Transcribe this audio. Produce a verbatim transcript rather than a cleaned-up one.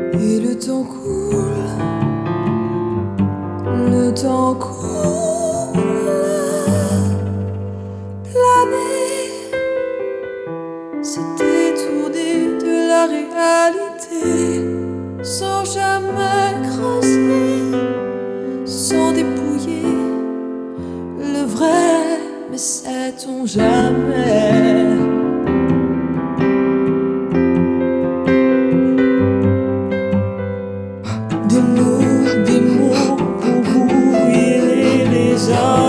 Et le temps coule, le temps coule, planer, se détourner de la réalité, sans jamais creuser, sans dépouiller le vrai, mais sait-on jamais? Des mots, des mots pour brouiller les raisons.